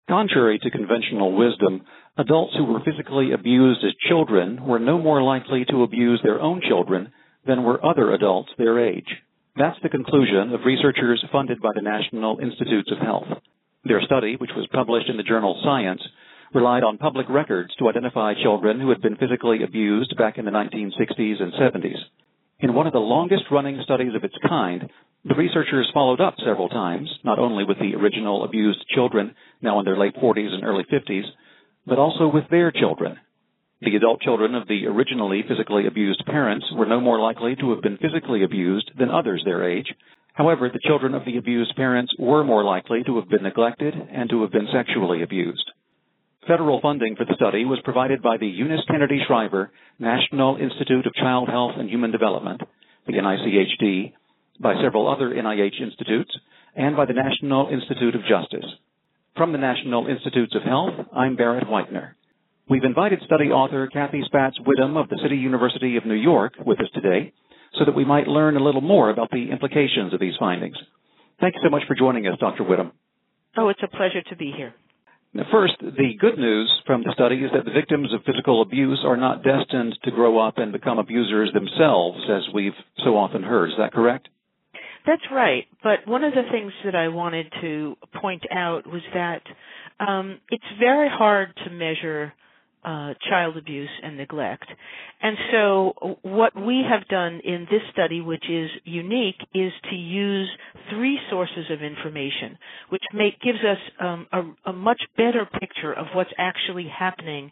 Contrary to conventional wisdom, adults who were physically abused as children were no more likely to abuse their own children than were other adults their age. That's the conclusion of researchers funded by the National Institutes of Health. Their study, which was published in the journal Science, relied on public records to identify children who had been physically abused back in the 1960s and 70s. In one of the longest-running studies of its kind, the researchers followed up several times, not only with the original abused children, now in their late 40s and early 50s, but also with their children. The adult children of the originally physically abused parents were no more likely to have been physically abused than others their age. However, the children of the abused parents were more likely to have been neglected and to have been sexually abused. Federal funding for the study was provided by the Eunice Kennedy Shriver National Institute of Child Health and Human Development, the NICHD, by several other NIH institutes, and by the National Institute of Justice. From the National Institutes of Health, I'm Barrett Whitener. We've invited study author Kathy Spatz-Widom of the City University of New York with us today so that we might learn a little more about the implications of these findings. Thank you so much for joining us, Dr. Widom. Oh, it's a pleasure to be here. Now, first, the good news from the study is that the victims of physical abuse are not destined to grow up and become abusers themselves, as we've so often heard. Is that correct? That's right. But one of the things that I wanted to point out was that it's very hard to measure child abuse and neglect. And so what we have done in this study, which is unique, is to use three sources of information, which gives us a much better picture of what's actually happening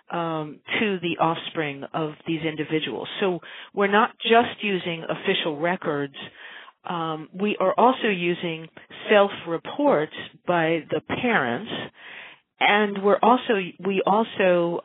to the offspring of these individuals. So we're not just using official records. We are also using self-reports by the parents, and we also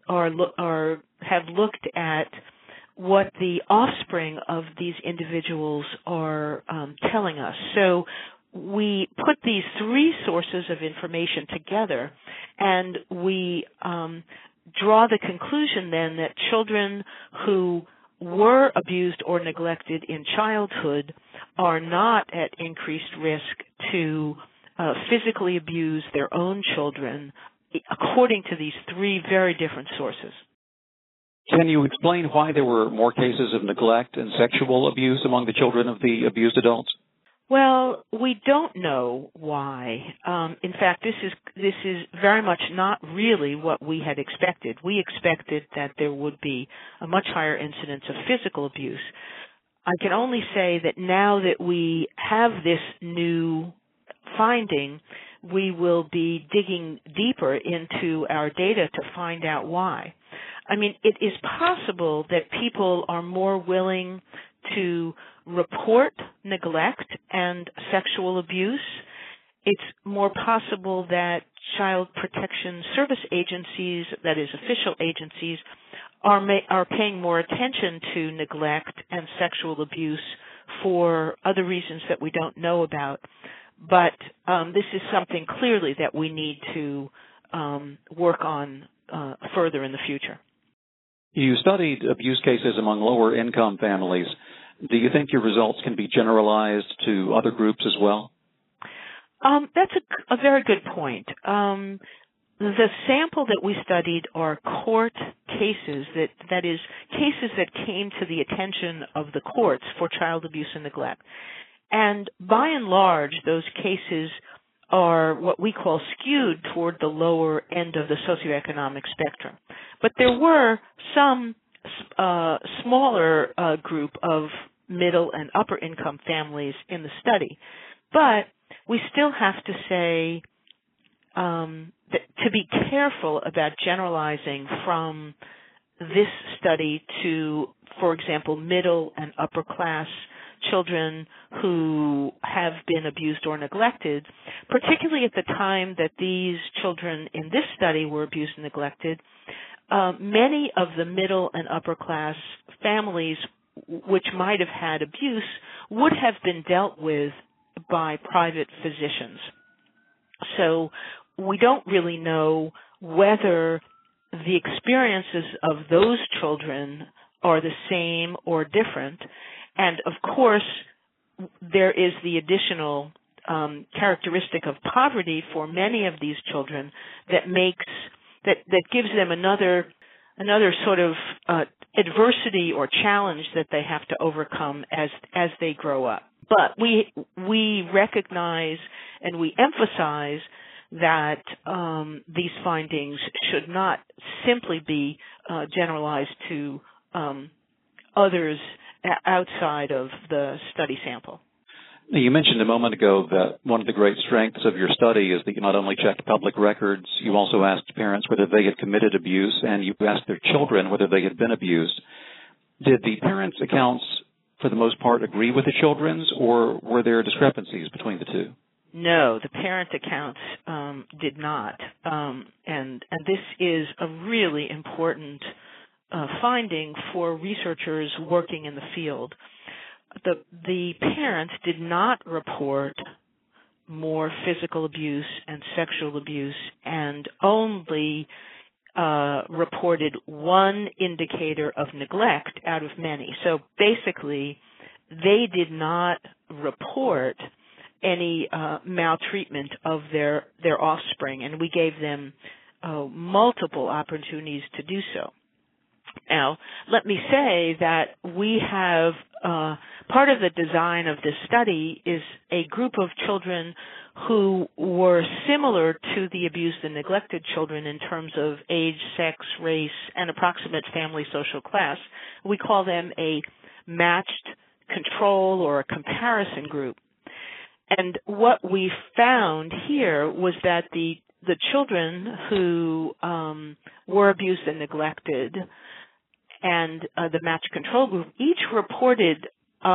have looked at what the offspring of these individuals are telling us. So we put these three sources of information together, and we draw the conclusion then that children who were abused or neglected in childhood are not at increased risk to physically abuse their own children, according to these three very different sources. Can you explain why there were more cases of neglect and sexual abuse among the children of the abused adults? Well, we don't know why. In fact, this is very much not really what we had expected. We expected that there would be a much higher incidence of physical abuse. I can only say that now that we have this new finding, we will be digging deeper into our data to find out why. I mean, it is possible that people are more willing to report neglect and sexual abuse. It's more possible that child protection service agencies, that is official agencies, are paying more attention to neglect and sexual abuse for other reasons that we don't know about. But this is something clearly that we need to work on further in the future. You studied abuse cases among lower-income families. Do you think your results can be generalized to other groups as well? That's a very good point. The sample that we studied are court cases, that is, cases that came to the attention of the courts for child abuse and neglect. And by and large, those cases are what we call skewed toward the lower end of the socioeconomic spectrum. But there were some smaller group of middle and upper income families in the study. But we still have to say to be careful about generalizing from this study to, for example, middle and upper class children who have been abused or neglected, particularly at the time that these children in this study were abused and neglected. Many of the middle and upper class families which might have had abuse would have been dealt with by private physicians. So we don't really know whether the experiences of those children are the same or different. And of course, there is the additional characteristic of poverty for many of these children that gives them another sort of adversity or challenge that they have to overcome as they grow up. But we recognize and we emphasize that these findings should not simply be generalized to others outside of the study sample. You mentioned a moment ago that one of the great strengths of your study is that you not only checked public records, you also asked parents whether they had committed abuse, and you asked their children whether they had been abused. Did the parents' accounts, for the most part, agree with the children's, or were there discrepancies between the two? No, the parent accounts did not. And this is a really important finding for researchers working in the field. The parents did not report more physical abuse and sexual abuse, and only reported one indicator of neglect out of many. So basically, they did not report any maltreatment of their offspring, and we gave them multiple opportunities to do so. Now, let me say that we have part of the design of this study is a group of children who were similar to the abused and neglected children in terms of age, sex, race, and approximate family social class. We call them a matched control or a comparison group. And what we found here was that the children who were abused and neglected and the matched control group each reported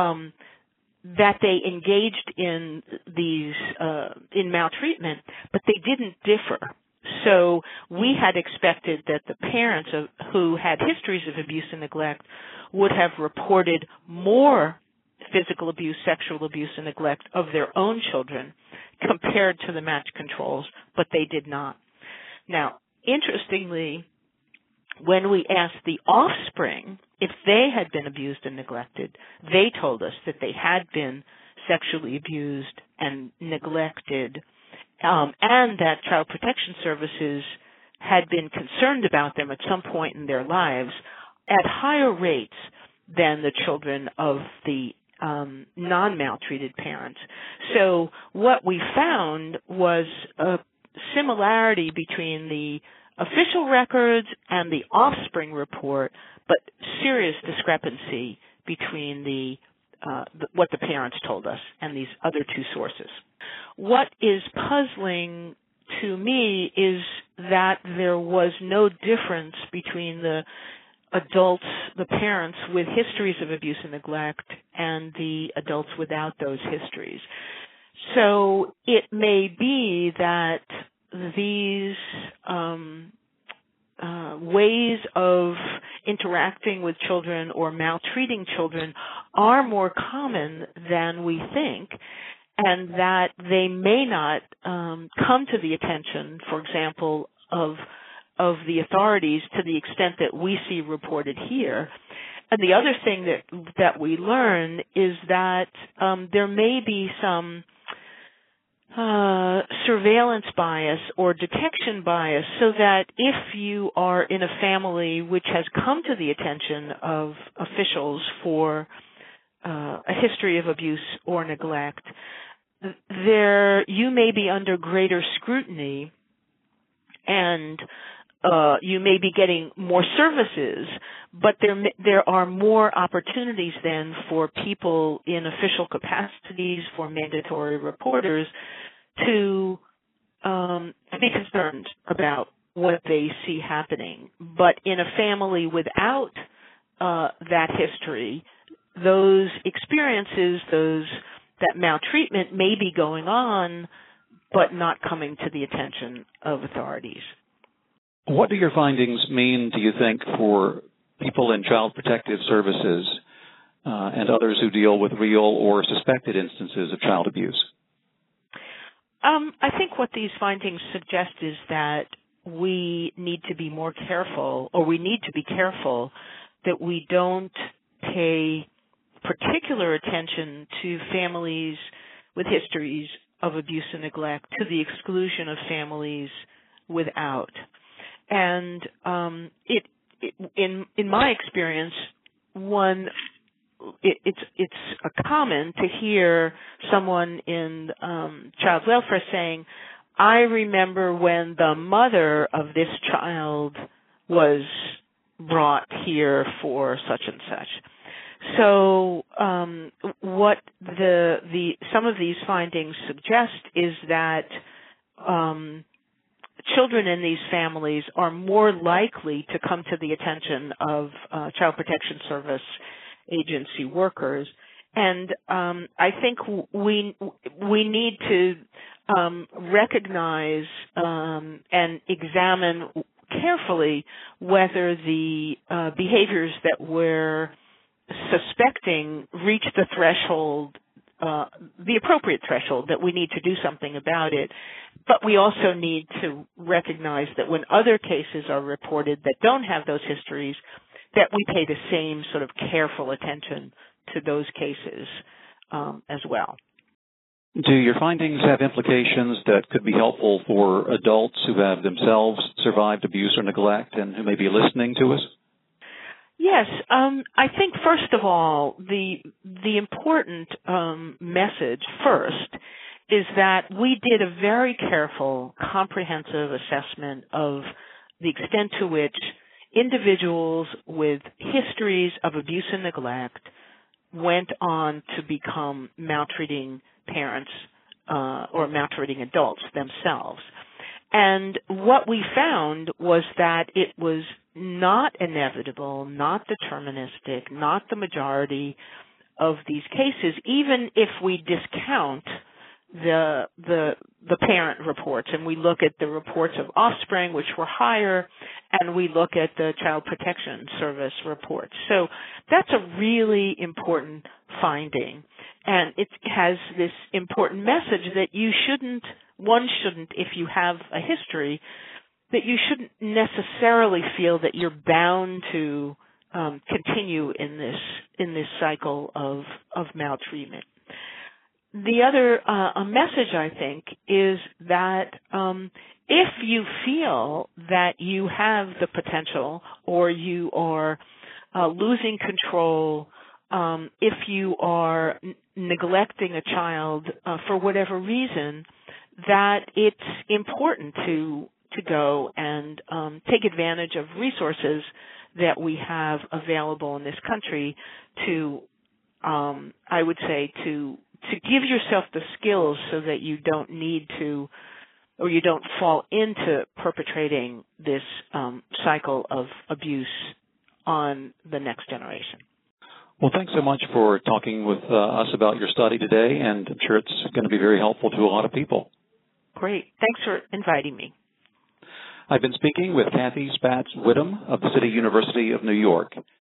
that they engaged in these in maltreatment, but they didn't differ. So we had expected that the parents who had histories of abuse and neglect would have reported more physical abuse, sexual abuse, and neglect of their own children compared to the matched controls, but they did not. Now, interestingly, when we asked the offspring if they had been abused and neglected, they told us that they had been sexually abused and neglected, and that Child Protection Services had been concerned about them at some point in their lives at higher rates than the children of the non-maltreated parents. So what we found was a similarity between the official records and the offspring report, but serious discrepancy between what the parents told us and these other two sources. What is puzzling to me is that there was no difference between the adults, the parents with histories of abuse and neglect, and the adults without those histories. So it may be that these ways of interacting with children or maltreating children are more common than we think, and that they may not come to the attention, for example, of the authorities to the extent that we see reported here. And the other thing that we learn is that there may be some surveillance bias or detection bias, so that if you are in a family which has come to the attention of officials for a history of abuse or neglect, you may be under greater scrutiny, and you may be getting more services, but there are more opportunities then for people in official capacities, for mandatory reporters, to be concerned about what they see happening. But in a family without that history, those experiences, that maltreatment may be going on, but not coming to the attention of authorities. What do your findings mean, do you think, for people in Child Protective Services and others who deal with real or suspected instances of child abuse? I think what these findings suggest is that we need to be more careful, or we need to be careful that we don't pay particular attention to families with histories of abuse and neglect to the exclusion of families without. And in my experience, it's common to hear someone in child welfare saying, "I remember when the mother of this child was brought here for such and such." So what some of these findings suggest is that children in these families are more likely to come to the attention of Child Protection Service agency workers, and I think we need to recognize and examine carefully whether the behaviors that we're suspecting reach the threshold, the appropriate threshold, that we need to do something about it. But we also need to recognize that when other cases are reported that don't have those histories, that we pay the same sort of careful attention to those cases as well. Do your findings have implications that could be helpful for adults who have themselves survived abuse or neglect and who may be listening to us? Yes, I think first of all, the important message first is that we did a very careful, comprehensive assessment of the extent to which individuals with histories of abuse and neglect went on to become maltreating parents or maltreating adults themselves. And what we found was that it was not inevitable, not deterministic, not the majority of these cases, even if we discount the parent reports and we look at the reports of offspring, which were higher, and we look at the Child Protection Service reports. So that's a really important finding, and it has this important message that one shouldn't, if you have a history, that you shouldn't necessarily feel that you're bound to continue in this cycle of maltreatment. The other message, I think, is that if you feel that you have the potential or you are losing control, if you are neglecting a child for whatever reason, that it's important to go and take advantage of resources that we have available in this country to, I would say, to give yourself the skills so that you don't need to, or you don't fall into perpetrating this cycle of abuse on the next generation. Well, thanks so much for talking with us about your study today, and I'm sure it's going to be very helpful to a lot of people. Great. Thanks for inviting me. I've been speaking with Kathy Spatz Whittam of the City University of New York.